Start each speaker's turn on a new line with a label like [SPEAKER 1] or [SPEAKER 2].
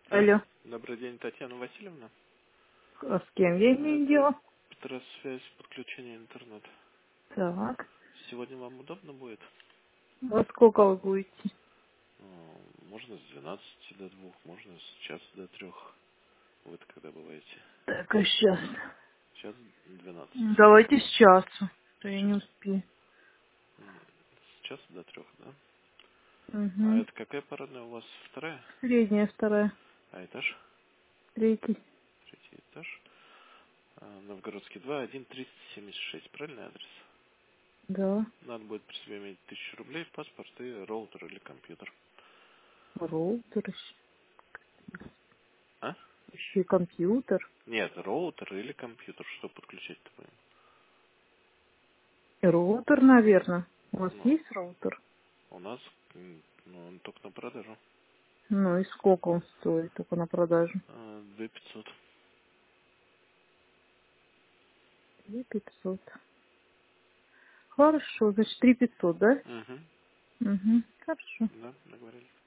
[SPEAKER 1] Алло,
[SPEAKER 2] Добрый день, Татьяна Васильевна.
[SPEAKER 1] а с кем я имею
[SPEAKER 2] Это
[SPEAKER 1] дело?
[SPEAKER 2] Петросвязь подключения интернет.
[SPEAKER 1] Так,
[SPEAKER 2] Сегодня вам удобно будет?
[SPEAKER 1] во сколько вы будете?
[SPEAKER 2] Можно с 12 до 2, можно с часа до 3. Вы-то когда бываете?
[SPEAKER 1] Так, а сейчас.
[SPEAKER 2] Сейчас 12.
[SPEAKER 1] Давайте с часу, то я
[SPEAKER 2] Сейчас.
[SPEAKER 1] не успею.
[SPEAKER 2] С часа до 3, да? А
[SPEAKER 1] Угу.
[SPEAKER 2] это какая парадная у вас? Вторая?
[SPEAKER 1] Средняя, вторая,
[SPEAKER 2] А этаж?
[SPEAKER 1] третий.
[SPEAKER 2] Третий этаж. Новгородский 2, 1, 376. Правильный адрес?
[SPEAKER 1] Да.
[SPEAKER 2] Надо будет при себе иметь 1000 рублей, паспорт и роутер или компьютер.
[SPEAKER 1] Роутер
[SPEAKER 2] А?
[SPEAKER 1] еще и компьютер.
[SPEAKER 2] Нет, роутер или компьютер. Что подключать-то будем?
[SPEAKER 1] Роутер, наверное. У вас
[SPEAKER 2] Ну,
[SPEAKER 1] есть роутер?
[SPEAKER 2] у нас, он только на продажу.
[SPEAKER 1] Ну и сколько он стоит только на продажу?
[SPEAKER 2] 2500.
[SPEAKER 1] 2500. Хорошо, значит 3500, да?
[SPEAKER 2] Угу.
[SPEAKER 1] Угу. Хорошо.
[SPEAKER 2] Да, договорились.